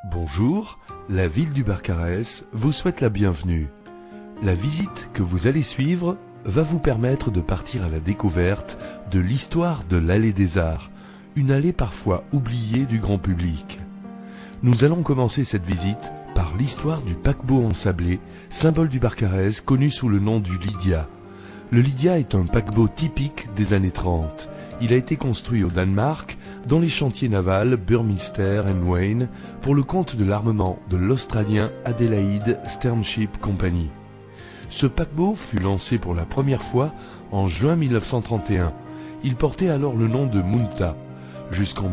Bonjour, la ville du Barcarès vous souhaite la bienvenue. La visite que vous allez suivre va vous permettre de partir à la découverte de l'histoire de l'Allée des Arts, une allée parfois oubliée du grand public. Nous allons commencer cette visite par l'histoire du paquebot ensablé, symbole du Barcarès connu sous le nom du Lydia. Le Lydia est un paquebot typique des années 30. Il a été construit au Danemark, dans les chantiers navals Burmester & Wain, pour le compte de l'armement de l'Australien Adelaide Steamship Company. Ce paquebot fut lancé pour la première fois en juin 1931. Il portait alors le nom de Munta. Jusqu'en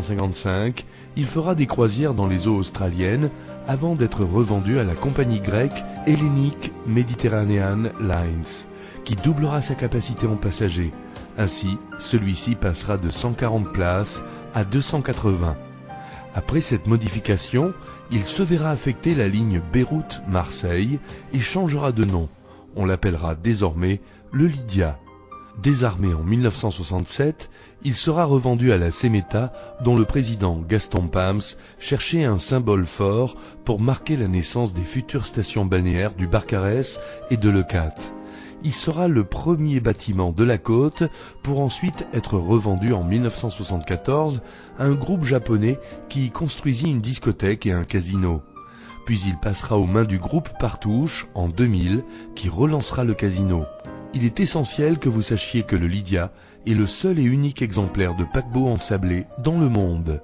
1955, il fera des croisières dans les eaux australiennes avant d'être revendu à la compagnie grecque Hellenic Mediterranean Lines, qui doublera sa capacité en passagers. Ainsi, celui-ci passera de 140 places à 280. Après cette modification, il se verra affecter la ligne Beyrouth-Marseille et changera de nom. On l'appellera désormais le Lydia. Désarmé en 1967, il sera revendu à la CEMETA, dont le président Gaston Pams cherchait un symbole fort pour marquer la naissance des futures stations balnéaires du Barcarès et de Leucate. Il sera le premier bâtiment de la côte pour ensuite être revendu en 1974 à un groupe japonais qui y construisit une discothèque et un casino. Puis il passera aux mains du groupe Partouche en 2000 qui relancera le casino. Il est essentiel que vous sachiez que le Lydia est le seul et unique exemplaire de paquebot ensablé dans le monde.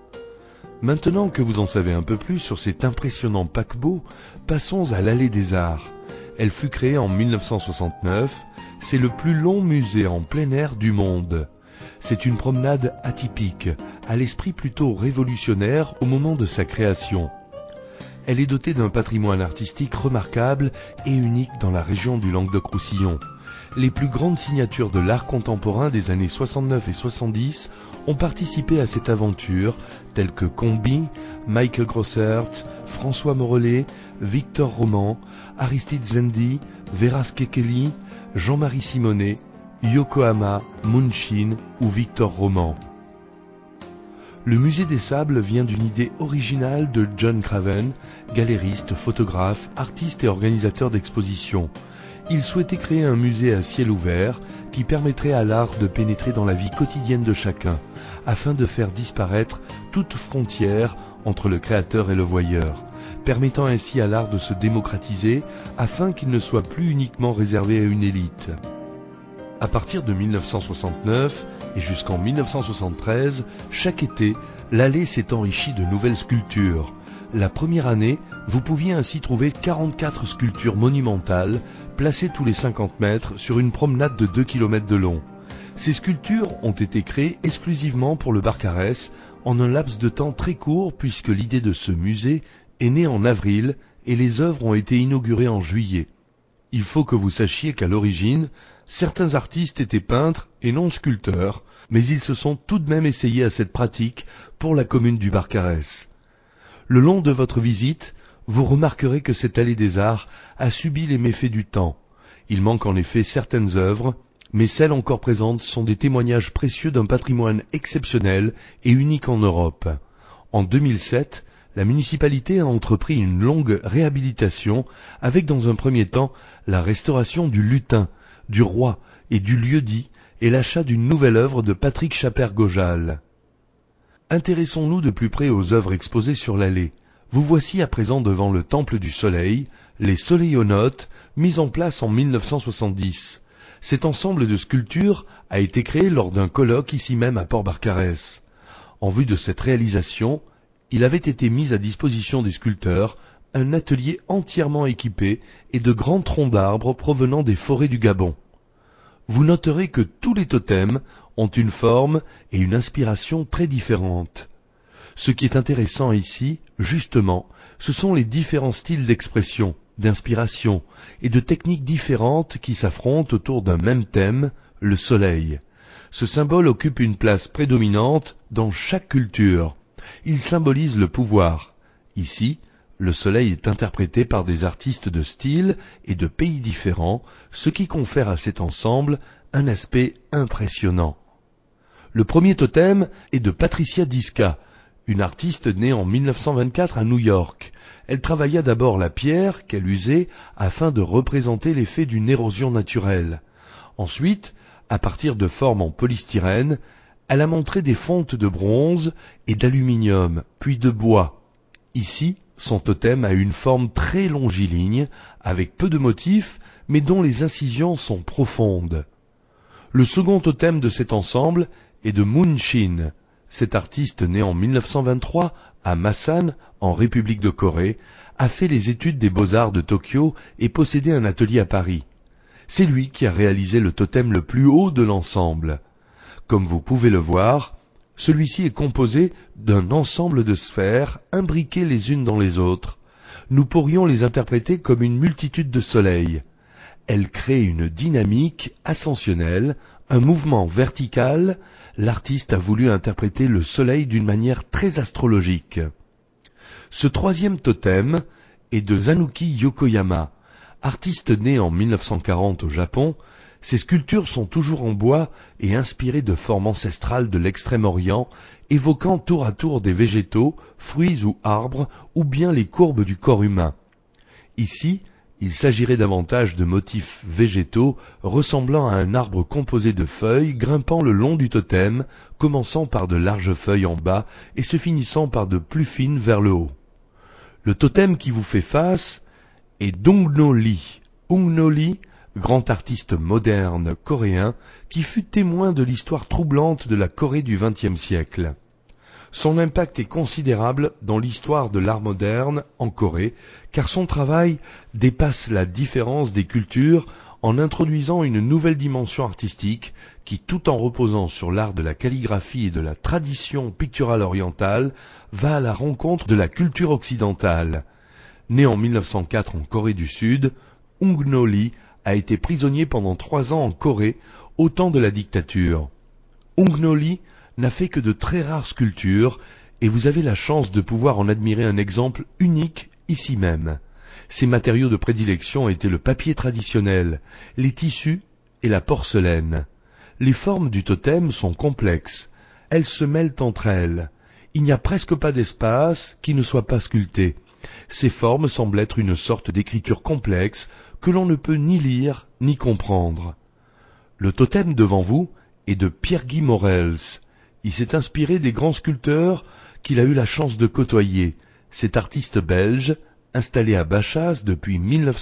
Maintenant que vous en savez un peu plus sur cet impressionnant paquebot, passons à l'Allée des Arts. Elle fut créée en 1969, c'est le plus long musée en plein air du monde. C'est une promenade atypique, à l'esprit plutôt révolutionnaire au moment de sa création. Elle est dotée d'un patrimoine artistique remarquable et unique dans la région du Languedoc-Roussillon. Les plus grandes signatures de l'art contemporain des années 69 et 70 ont participé à cette aventure, telles que Combi, Michael Grossert, François Morellet, Victor Roman, Aristide Zendy, Vera Skekeli, Jean-Marie Simonet, Yokohama, Munshin ou Victor Roman. Le musée des Sables vient d'une idée originale de John Craven, galériste, photographe, artiste et organisateur d'expositions. Il souhaitait créer un musée à ciel ouvert qui permettrait à l'art de pénétrer dans la vie quotidienne de chacun, afin de faire disparaître toute frontière entre le créateur et le voyeur, permettant ainsi à l'art de se démocratiser afin qu'il ne soit plus uniquement réservé à une élite. À partir de 1969 et jusqu'en 1973, chaque été, l'allée s'est enrichie de nouvelles sculptures. La première année, vous pouviez ainsi trouver 44 sculptures monumentales placées tous les 50 mètres sur une promenade de 2 km de long. Ces sculptures ont été créées exclusivement pour le Barcarès en un laps de temps très court puisque l'idée de ce musée est née en avril et les œuvres ont été inaugurées en juillet. Il faut que vous sachiez qu'à l'origine, certains artistes étaient peintres et non sculpteurs, mais ils se sont tout de même essayés à cette pratique pour la commune du Barcarès. Le long de votre visite, vous remarquerez que cette allée des arts a subi les méfaits du temps. Il manque en effet certaines œuvres, mais celles encore présentes sont des témoignages précieux d'un patrimoine exceptionnel et unique en Europe. En 2007, la municipalité a entrepris une longue réhabilitation avec dans un premier temps la restauration du lutin, du roi et du lieu-dit et l'achat d'une nouvelle œuvre de Patrick Chaper-Gojal. Intéressons-nous de plus près aux œuvres exposées sur l'allée. Vous voici à présent devant le Temple du Soleil, les soleillonautes, mis en place en 1970. Cet ensemble de sculptures a été créé lors d'un colloque ici même à Port-Barcarès. En vue de cette réalisation, il avait été mis à disposition des sculpteurs un atelier entièrement équipé et de grands troncs d'arbres provenant des forêts du Gabon. Vous noterez que tous les totems ont une forme et une inspiration très différentes. Ce qui est intéressant ici, justement, ce sont les différents styles d'expression, d'inspiration et de techniques différentes qui s'affrontent autour d'un même thème, le soleil. Ce symbole occupe une place prédominante dans chaque culture. Il symbolise le pouvoir. Ici, le soleil est interprété par des artistes de styles et de pays différents, ce qui confère à cet ensemble un aspect impressionnant. Le premier totem est de Patricia Diska, une artiste née en 1924 à New York. Elle travailla d'abord la pierre qu'elle usait afin de représenter l'effet d'une érosion naturelle. Ensuite, à partir de formes en polystyrène, elle a montré des fontes de bronze et d'aluminium, puis de bois. Ici, son totem a une forme très longiligne, avec peu de motifs, mais dont les incisions sont profondes. Le second totem de cet ensemble est de Moon Shin. Cet artiste né en 1923 à Masan, en République de Corée, a fait les études des beaux-arts de Tokyo et possédait un atelier à Paris. C'est lui qui a réalisé le totem le plus haut de l'ensemble. Comme vous pouvez le voir, celui-ci est composé d'un ensemble de sphères imbriquées les unes dans les autres. Nous pourrions les interpréter comme une multitude de soleils. Elles créent une dynamique ascensionnelle, un mouvement vertical. L'artiste a voulu interpréter le soleil d'une manière très astrologique. Ce troisième totem est de Zanuki Yokoyama. Artiste né en 1940 au Japon, ses sculptures sont toujours en bois et inspirées de formes ancestrales de l'Extrême-Orient, évoquant tour à tour des végétaux, fruits ou arbres, ou bien les courbes du corps humain. Ici, il s'agirait davantage de motifs végétaux ressemblant à un arbre composé de feuilles grimpant le long du totem, commençant par de larges feuilles en bas et se finissant par de plus fines vers le haut. Le totem qui vous fait face est Dongno Lee. Dongno Lee, grand artiste moderne coréen qui fut témoin de l'histoire troublante de la Corée du XXe siècle. Son impact est considérable dans l'histoire de l'art moderne en Corée, car son travail dépasse la différence des cultures en introduisant une nouvelle dimension artistique qui, tout en reposant sur l'art de la calligraphie et de la tradition picturale orientale, va à la rencontre de la culture occidentale. Né en 1904 en Corée du Sud, Dongno Lee a été prisonnier pendant 3 ans en Corée, au temps de la dictature. Dongno Lee n'a fait que de très rares sculptures, et vous avez la chance de pouvoir en admirer un exemple unique ici même. Ses matériaux de prédilection étaient le papier traditionnel, les tissus et la porcelaine. Les formes du totem sont complexes, elles se mêlent entre elles. Il n'y a presque pas d'espace qui ne soit pas sculpté. Ces formes semblent être une sorte d'écriture complexe que l'on ne peut ni lire ni comprendre. Le totem devant vous est de Pierre-Guy Morels. Il s'est inspiré des grands sculpteurs qu'il a eu la chance de côtoyer. Cet artiste belge, installé à Bachas depuis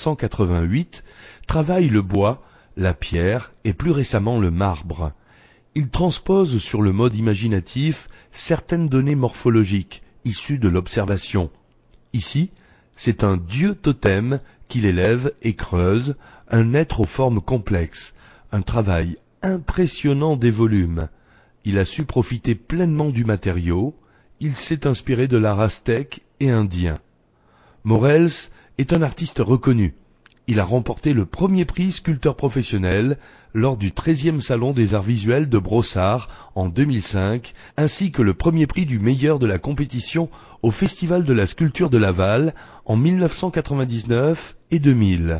1988, travaille le bois, la pierre et plus récemment le marbre. Il transpose sur le mode imaginatif certaines données morphologiques issues de l'observation. Ici, c'est un dieu totem qu'il élève et creuse, un être aux formes complexes, un travail impressionnant des volumes. Il a su profiter pleinement du matériau, il s'est inspiré de l'art aztèque et indien. Morels est un artiste reconnu. Il a remporté le premier prix sculpteur professionnel lors du 13e Salon des Arts Visuels de Brossard en 2005, ainsi que le premier prix du meilleur de la compétition au Festival de la Sculpture de Laval en 1999 et 2000.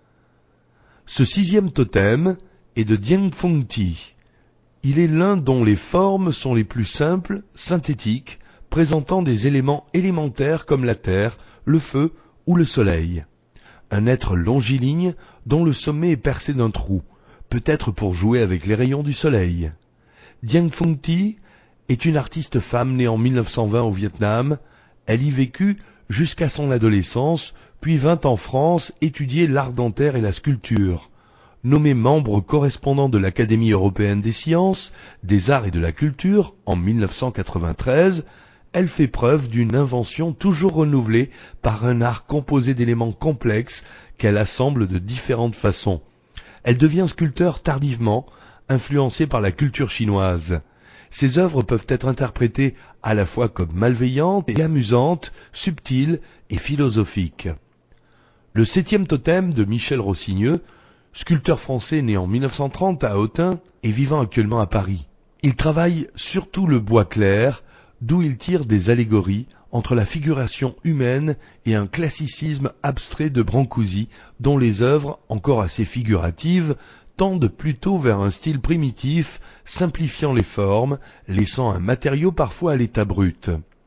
Ce 6e totem est de Dieng Phong Thi. Il est l'un dont les formes sont les plus simples, synthétiques, présentant des éléments élémentaires comme la terre, le feu ou le soleil. Un être longiligne dont le sommet est percé d'un trou, peut-être pour jouer avec les rayons du soleil. Dieng Phong Thi est une artiste femme née en 1920 au Vietnam. Elle y vécut jusqu'à son adolescence, puis vint en France étudier l'art dentaire et la sculpture. Nommée membre correspondant de l'Académie européenne des sciences, des arts et de la culture en 1993, elle fait preuve d'une invention toujours renouvelée par un art composé d'éléments complexes qu'elle assemble de différentes façons. Elle devient sculpteur tardivement, influencée par la culture chinoise. Ses œuvres peuvent être interprétées à la fois comme malveillantes et amusantes, subtiles et philosophiques. Le 7e totem de Michel Rossigneux, sculpteur français né en 1930 à Autun et vivant actuellement à Paris. Il travaille surtout le bois clair, d'où il tire des allégories entre la figuration humaine et un classicisme abstrait de Brancusi, dont les œuvres, encore assez figuratives, tendent plutôt vers un style primitif, simplifiant les formes, laissant un matériau parfois à l'état brut.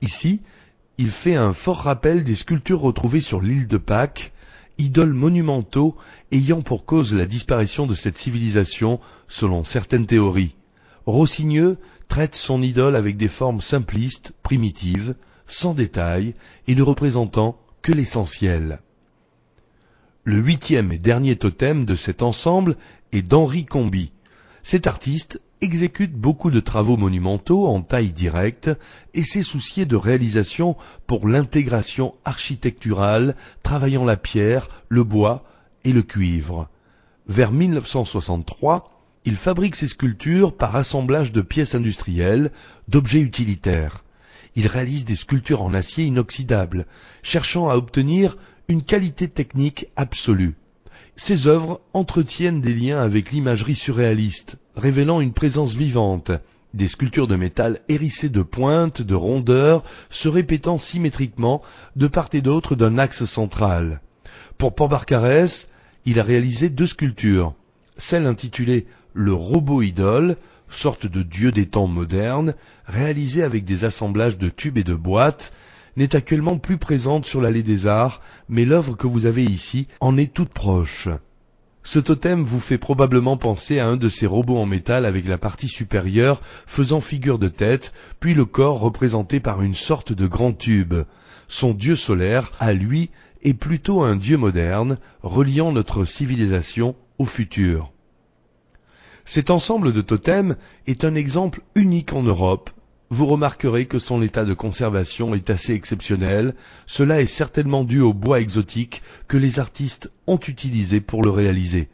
Ici, il fait un fort rappel des sculptures retrouvées sur l'île de Pâques, idoles monumentaux ayant pour cause la disparition de cette civilisation selon certaines théories. Rossigneux traite son idole avec des formes simplistes, primitives, sans détails et ne représentant que l'essentiel. Le 8e et dernier totem de cet ensemble est d'Henri Comby. Cet artiste exécute beaucoup de travaux monumentaux en taille directe et s'est soucié de réalisation pour l'intégration architecturale travaillant la pierre, le bois et le cuivre. Vers 1963, il fabrique ses sculptures par assemblage de pièces industrielles, d'objets utilitaires. Il réalise des sculptures en acier inoxydable, cherchant à obtenir une qualité technique absolue. Ses œuvres entretiennent des liens avec l'imagerie surréaliste, révélant une présence vivante, des sculptures de métal hérissées de pointes, de rondeurs, se répétant symétriquement de part et d'autre d'un axe central. Pour Paul Barcarès, il a réalisé 2 sculptures, celle intitulée « Le robot idole », sorte de dieu des temps modernes, réalisée avec des assemblages de tubes et de boîtes, n'est actuellement plus présente sur l'Allée des Arts, mais l'œuvre que vous avez ici en est toute proche. Ce totem vous fait probablement penser à un de ces robots en métal avec la partie supérieure faisant figure de tête, puis le corps représenté par une sorte de grand tube. Son dieu solaire, à lui, est plutôt un dieu moderne, reliant notre civilisation au futur. Cet ensemble de totems est un exemple unique en Europe. Vous remarquerez que son état de conservation est assez exceptionnel. Cela est certainement dû au bois exotique que les artistes ont utilisé pour le réaliser.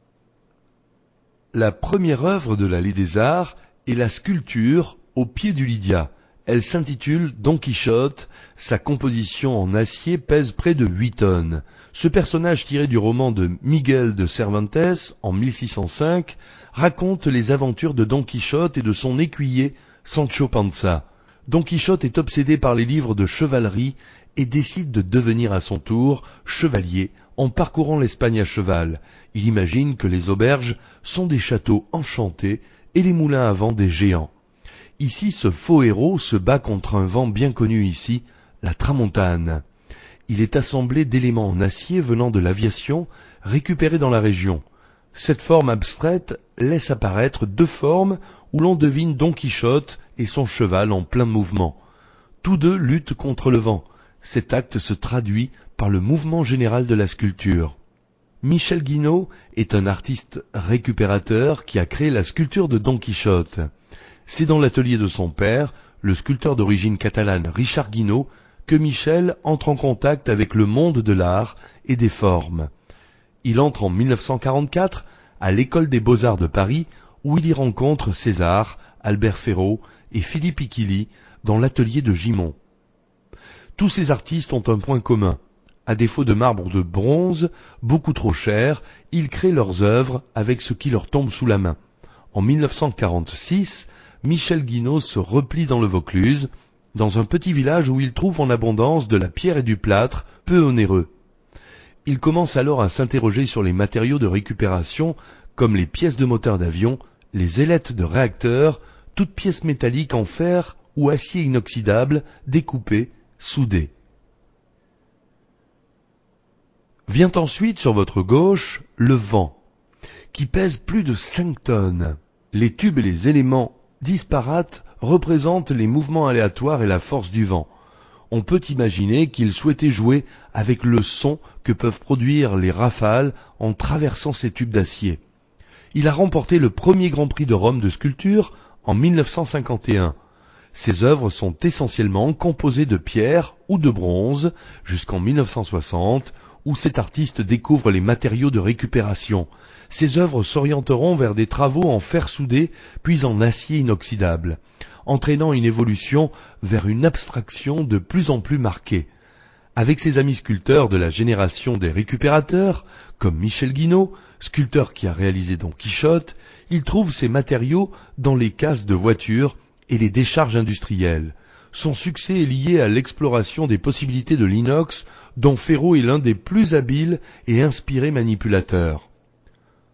La première œuvre de l'Allée des Arts est la sculpture au pied du Lydia. Elle s'intitule Don Quichotte. Sa composition en acier pèse près de 8 tonnes. Ce personnage tiré du roman de Miguel de Cervantes en 1605 raconte les aventures de Don Quichotte et de son écuyer Sancho Panza. Don Quichotte est obsédé par les livres de chevalerie et décide de devenir à son tour chevalier en parcourant l'Espagne à cheval. Il imagine que les auberges sont des châteaux enchantés et les moulins à vent des géants. Ici, ce faux héros se bat contre un vent bien connu ici, la tramontane. Il est assemblé d'éléments en acier venant de l'aviation, récupérés dans la région. Cette forme abstraite laisse apparaître 2 formes où l'on devine Don Quichotte et son cheval en plein mouvement. Tous 2 luttent contre le vent. Cet acte se traduit par le mouvement général de la sculpture. Michel Guinaud est un artiste récupérateur qui a créé la sculpture de Don Quichotte. C'est dans l'atelier de son père, le sculpteur d'origine catalane Richard Guinaud, que Michel entre en contact avec le monde de l'art et des formes. Il entre en 1944 à l'École des Beaux-Arts de Paris, où il y rencontre César, Albert Ferraud et Philippe Iquili dans l'atelier de Gimont. Tous ces artistes ont un point commun. À défaut de marbre de bronze, beaucoup trop cher, ils créent leurs œuvres avec ce qui leur tombe sous la main. En 1946, Michel Guinaud se replie dans le Vaucluse, dans un petit village où il trouve en abondance de la pierre et du plâtre, peu onéreux. Il commence alors à s'interroger sur les matériaux de récupération, comme les pièces de moteur d'avion, les ailettes de réacteurs, toutes pièces métalliques en fer ou acier inoxydable, découpées, soudées. Vient ensuite sur votre gauche le vent, qui pèse plus de 5 tonnes. Les tubes et les éléments disparates représentent les mouvements aléatoires et la force du vent. On peut imaginer qu'il souhaitait jouer avec le son que peuvent produire les rafales en traversant ces tubes d'acier. Il a remporté le premier Grand Prix de Rome de sculpture en 1951. Ses œuvres sont essentiellement composées de pierre ou de bronze jusqu'en 1960, où cet artiste découvre les matériaux de récupération. Ses œuvres s'orienteront vers des travaux en fer soudé puis en acier inoxydable, entraînant une évolution vers une abstraction de plus en plus marquée. Avec ses amis sculpteurs de la génération des récupérateurs, comme Michel Guinaud, sculpteur qui a réalisé Don Quichotte, il trouve ces matériaux dans les casses de voitures et les décharges industrielles. Son succès est lié à l'exploration des possibilités de l'inox, dont Ferraud est l'un des plus habiles et inspirés manipulateurs.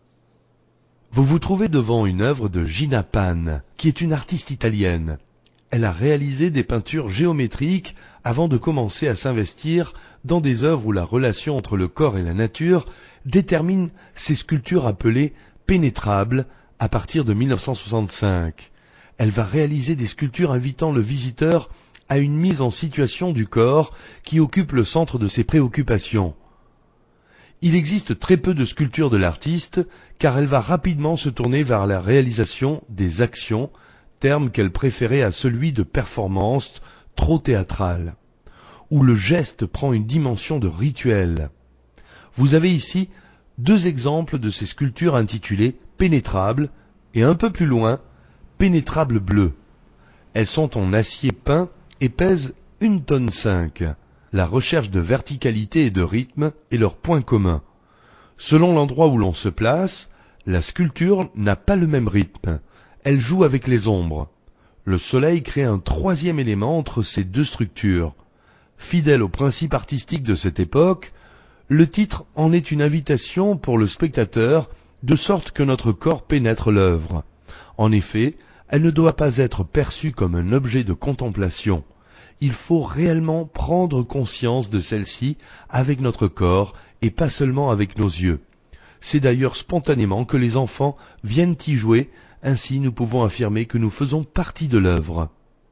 Vous vous trouvez devant une œuvre de Gina Pan, qui est une artiste italienne. elle a réalisé des peintures géométriques avant de commencer à s'investir dans des œuvres où la relation entre le corps et la nature détermine ces sculptures appelées pénétrables à partir de 1965. Elle va réaliser des sculptures invitant le visiteur à une mise en situation du corps qui occupe le centre de ses préoccupations. Il existe très peu de sculptures de l'artiste, car elle va rapidement se tourner vers la réalisation des actions, terme qu'elle préférait à celui de performance trop théâtral, où le geste prend une dimension de rituel. Vous avez ici deux exemples de ces sculptures intitulées Pénétrables et un peu plus loin Pénétrables bleues. Elles sont en acier peint et pèsent 1,5 tonne. La recherche de verticalité et de rythme est leur point commun. Selon l'endroit où l'on se place, la sculpture n'a pas le même rythme. Elle joue avec les ombres. Le soleil crée un troisième élément entre ces deux structures. Fidèle au principe artistique de cette époque, le titre en est une invitation pour le spectateur, de sorte que notre corps pénètre l'œuvre. En effet, elle ne doit pas être perçue comme un objet de contemplation. Il faut réellement prendre conscience de celle-ci avec notre corps et pas seulement avec nos yeux. C'est d'ailleurs spontanément que les enfants viennent y jouer, ainsi nous pouvons affirmer que nous faisons partie de l'œuvre.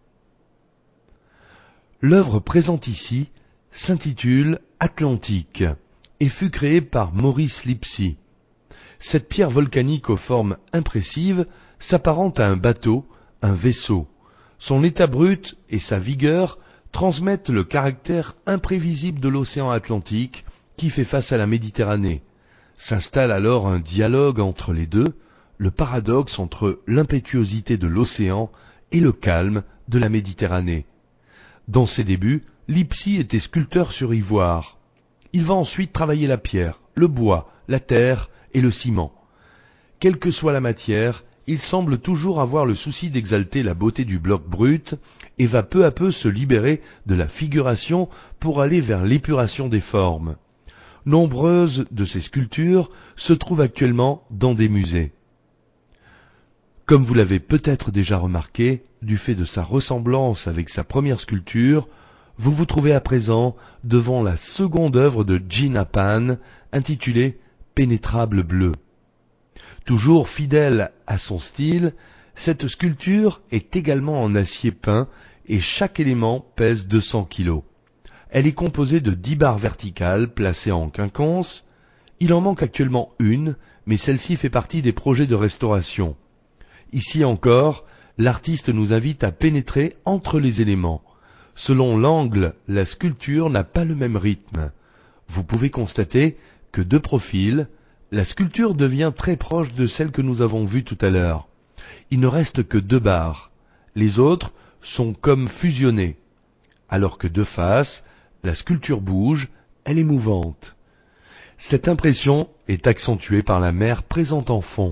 L'œuvre présente ici s'intitule Atlantique et fut créée par Maurice Lipsy. Cette pierre volcanique aux formes impressives s'apparente à un bateau, un vaisseau. Son état brut et sa vigueur transmettent le caractère imprévisible de l'océan Atlantique qui fait face à la Méditerranée. S'installe alors un dialogue entre les deux, le paradoxe entre l'impétuosité de l'océan et le calme de la Méditerranée. Dans ses débuts, Lipsy était sculpteur sur ivoire. Il va ensuite travailler la pierre, le bois, la terre et le ciment. Quelle que soit la matière, il semble toujours avoir le souci d'exalter la beauté du bloc brut et va peu à peu se libérer de la figuration pour aller vers l'épuration des formes. Nombreuses de ces sculptures se trouvent actuellement dans des musées. Comme vous l'avez peut-être déjà remarqué, du fait de sa ressemblance avec sa première sculpture, vous vous trouvez à présent devant la seconde œuvre de Gina Pan, intitulée Pénétrables bleues. Toujours fidèle à son style, cette sculpture est également en acier peint et chaque élément pèse 200 kg. Elle est composée de 10 barres verticales placées en quinconce. Il en manque actuellement une, mais celle-ci fait partie des projets de restauration. Ici encore, l'artiste nous invite à pénétrer entre les éléments. Selon l'angle, la sculpture n'a pas le même rythme. Vous pouvez constater que de profil, la sculpture devient très proche de celle que nous avons vue tout à l'heure. Il ne reste que 2 barres. Les autres sont comme fusionnées. Alors que de face, la sculpture bouge, elle est mouvante. Cette impression est accentuée par la mer présente en fond.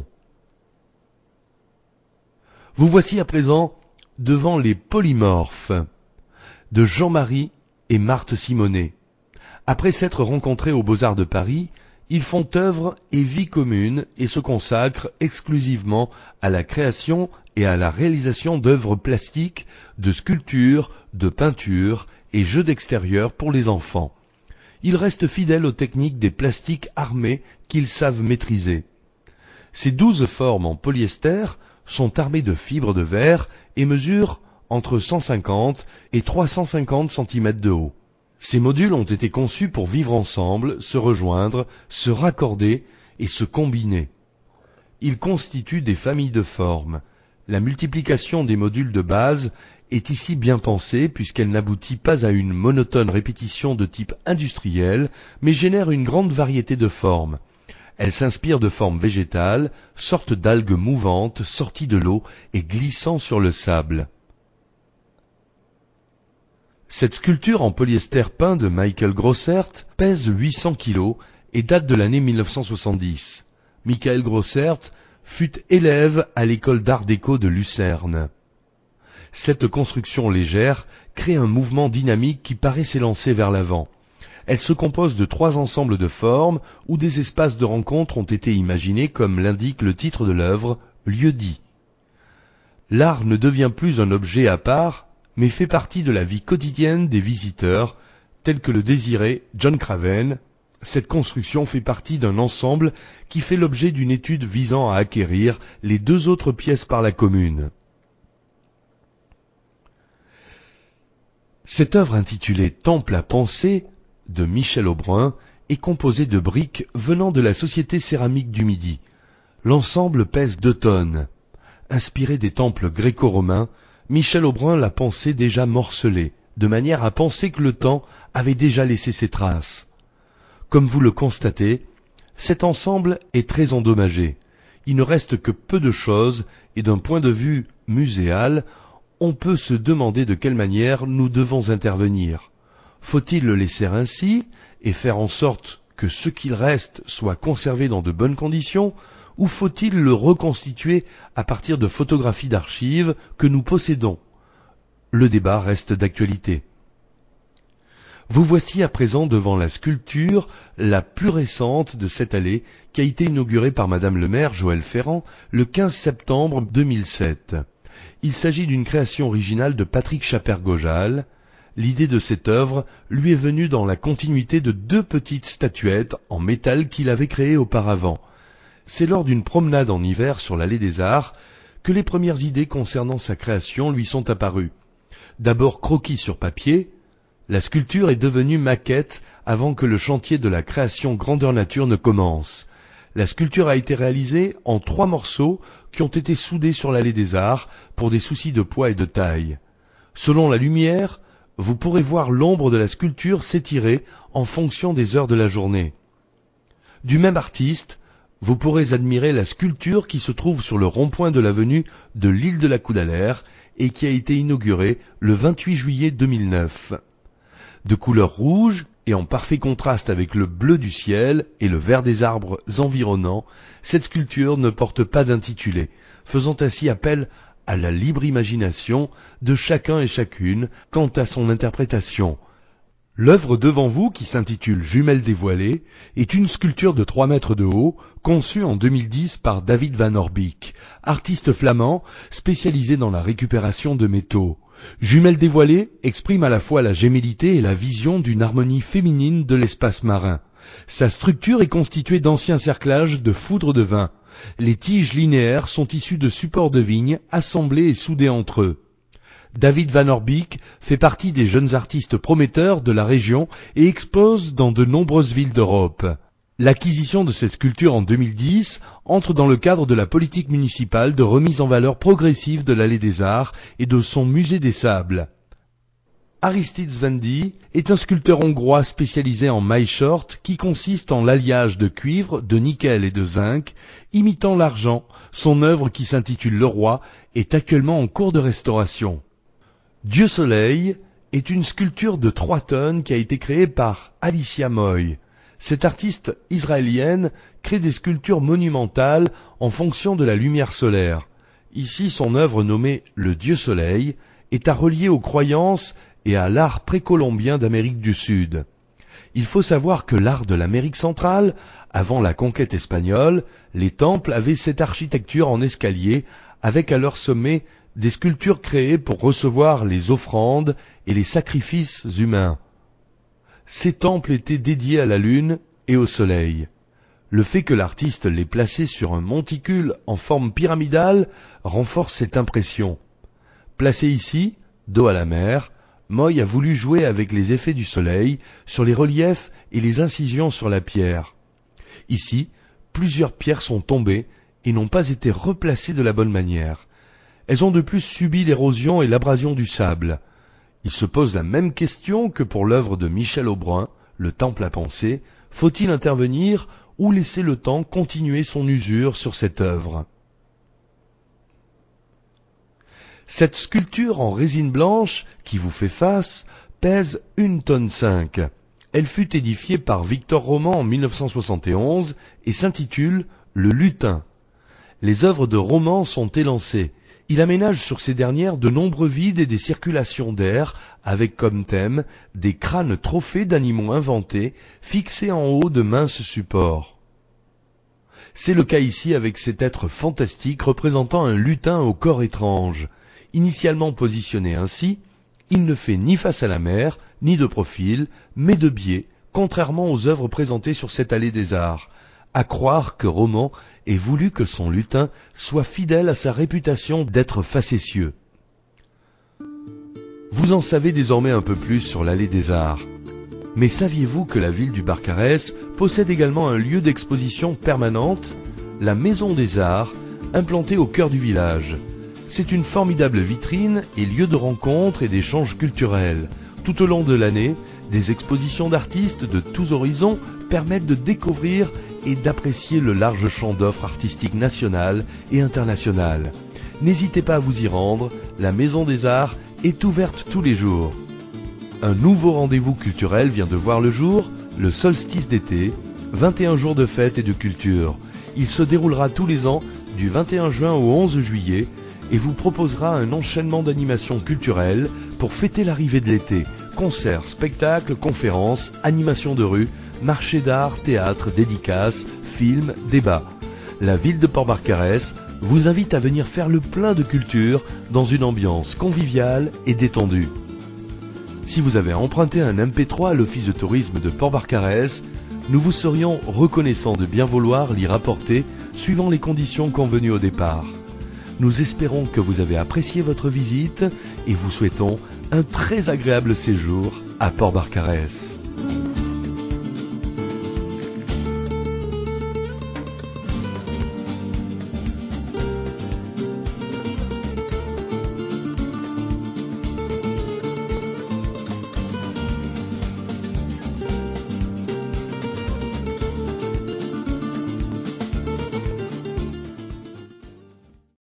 Vous voici à présent devant les Polymorphes de Jean-Marie et Marthe Simonet. Après s'être rencontrés aux Beaux-Arts de Paris, ils font œuvre et vie commune et se consacrent exclusivement à la création et à la réalisation d'œuvres plastiques, de sculptures, de peintures et jeux d'extérieur pour les enfants. Ils restent fidèles aux techniques des plastiques armés qu'ils savent maîtriser. Ces 12 formes en polyester sont armées de fibres de verre et mesurent entre 150 et 350 cm de haut. Ces modules ont été conçus pour vivre ensemble, se rejoindre, se raccorder et se combiner. Ils constituent des familles de formes. La multiplication des modules de base est ici bien pensée puisqu'elle n'aboutit pas à une monotone répétition de type industriel, mais génère une grande variété de formes. Elle s'inspire de formes végétales, sortes d'algues mouvantes sorties de l'eau et glissant sur le sable. Cette sculpture en polyester peint de Michael Grossert pèse 800 kg et date de l'année 1970. Michael Grossert fut élève à l'école d'art déco de Lucerne. Cette construction légère crée un mouvement dynamique qui paraît s'élancer vers l'avant. Elle se compose de 3 ensembles de formes où des espaces de rencontre ont été imaginés comme l'indique le titre de l'œuvre, lieu-dit. L'art ne devient plus un objet à part, mais fait partie de la vie quotidienne des visiteurs, tel que le désirait John Craven. Cette construction fait partie d'un ensemble qui fait l'objet d'une étude visant à acquérir les 2 autres pièces par la commune. Cette œuvre intitulée Temple à penser de Michel Aubrun est composée de briques venant de la Société céramique du Midi. L'ensemble pèse 2 tonnes. Inspiré des temples gréco-romains, Michel Aubrun l'a pensé déjà morcelé, de manière à penser que le temps avait déjà laissé ses traces. Comme vous le constatez, cet ensemble est très endommagé. Il ne reste que peu de choses, et d'un point de vue muséal, on peut se demander de quelle manière nous devons intervenir. Faut-il le laisser ainsi, et faire en sorte que ce qu'il reste soit conservé dans de bonnes conditions, ou faut-il le reconstituer à partir de photographies d'archives que nous possédons? Le débat reste d'actualité. Vous voici à présent devant la sculpture la plus récente de cette allée qui a été inaugurée par Madame le maire Joëlle Ferrand le 15 septembre 2007. Il s'agit d'une création originale de Patrick Chaper-Gojal. L'idée de cette œuvre lui est venue dans la continuité de 2 petites statuettes en métal qu'il avait créées auparavant. C'est lors d'une promenade en hiver sur l'allée des Arts que les premières idées concernant sa création lui sont apparues. D'abord croquis sur papier, la sculpture est devenue maquette avant que le chantier de la création grandeur nature ne commence. La sculpture a été réalisée en 3 morceaux qui ont été soudés sur l'allée des Arts pour des soucis de poids et de taille. Selon la lumière, vous pourrez voir l'ombre de la sculpture s'étirer en fonction des heures de la journée. Du même artiste, vous pourrez admirer la sculpture qui se trouve sur le rond-point de l'avenue de l'île de la Coudalère et qui a été inaugurée le 28 juillet 2009. De couleur rouge et en parfait contraste avec le bleu du ciel et le vert des arbres environnants, cette sculpture ne porte pas d'intitulé, faisant ainsi appel à la libre imagination de chacun et chacune quant à son interprétation. L'œuvre devant vous, qui s'intitule Jumelles dévoilées, est une sculpture de 3 mètres de haut, conçue en 2010 par David Van Orbeek, artiste flamand spécialisé dans la récupération de métaux. Jumelles dévoilées exprime à la fois la gémellité et la vision d'une harmonie féminine de l'espace marin. Sa structure est constituée d'anciens cerclages de foudre de vin. Les tiges linéaires sont issues de supports de vigne assemblés et soudés entre eux. David Van Orbeek fait partie des jeunes artistes prometteurs de la région et expose dans de nombreuses villes d'Europe. L'acquisition de cette sculpture en 2010 entre dans le cadre de la politique municipale de remise en valeur progressive de l'Allée des Arts et de son musée des Sables. Aristides Vendy est un sculpteur hongrois spécialisé en maille short qui consiste en l'alliage de cuivre, de nickel et de zinc, imitant l'argent. Son œuvre qui s'intitule Le Roi est actuellement en cours de restauration. Dieu Soleil est une sculpture de 3 tonnes qui a été créée par Alicia Moy. Cette artiste israélienne crée des sculptures monumentales en fonction de la lumière solaire. Ici, son œuvre nommée Le Dieu Soleil est à relier aux croyances et à l'art précolombien d'Amérique du Sud. Il faut savoir que l'art de l'Amérique centrale, avant la conquête espagnole, les temples avaient cette architecture en escalier avec à leur sommet des sculptures créées pour recevoir les offrandes et les sacrifices humains. Ces temples étaient dédiés à la lune et au soleil. Le fait que l'artiste l'ait placé sur un monticule en forme pyramidale renforce cette impression. Placé ici, dos à la mer, Moy a voulu jouer avec les effets du soleil sur les reliefs et les incisions sur la pierre. Ici, plusieurs pierres sont tombées et n'ont pas été replacées de la bonne manière. Elles ont de plus subi l'érosion et l'abrasion du sable. Il se pose la même question que pour l'œuvre de Michel Aubrun, Le Temple à penser. Faut-il intervenir ou laisser le temps continuer son usure sur cette œuvre? Cette sculpture en résine blanche, qui vous fait face, pèse 1,5 tonne. Elle fut édifiée par Victor Roman en 1971 et s'intitule Le Lutin. Les œuvres de Roman sont élancées. Il aménage sur ces dernières de nombreux vides et des circulations d'air, avec comme thème des crânes trophées d'animaux inventés, fixés en haut de minces supports. C'est le cas ici avec cet être fantastique représentant un lutin au corps étrange. Initialement positionné ainsi, il ne fait ni face à la mer, ni de profil, mais de biais, contrairement aux œuvres présentées sur cette allée des arts. À croire que Roman ait voulu que son lutin soit fidèle à sa réputation d'être facétieux. Vous en savez désormais un peu plus sur l'allée des arts. Mais saviez-vous que la ville du Barcarès possède également un lieu d'exposition permanente, la Maison des Arts, implantée au cœur du village. C'est une formidable vitrine et lieu de rencontres et d'échanges culturels. Tout au long de l'année, des expositions d'artistes de tous horizons permettent de découvrir et d'apprécier le large champ d'offres artistiques nationales et internationales. N'hésitez pas à vous y rendre, la Maison des Arts est ouverte tous les jours. Un nouveau rendez-vous culturel vient de voir le jour, le solstice d'été, 21 jours de fête et de culture. Il se déroulera tous les ans du 21 juin au 11 juillet et vous proposera un enchaînement d'animations culturelles pour fêter l'arrivée de l'été. Concerts, spectacles, conférences, animations de rue, marchés d'art, théâtre, dédicaces, films, débats. La ville de Port-Barcarès vous invite à venir faire le plein de culture dans une ambiance conviviale et détendue. Si vous avez emprunté un MP3 à l'Office de tourisme de Port-Barcarès, nous vous serions reconnaissants de bien vouloir l'y rapporter suivant les conditions convenues au départ. Nous espérons que vous avez apprécié votre visite et vous souhaitons un très agréable séjour à Port-Barcarès.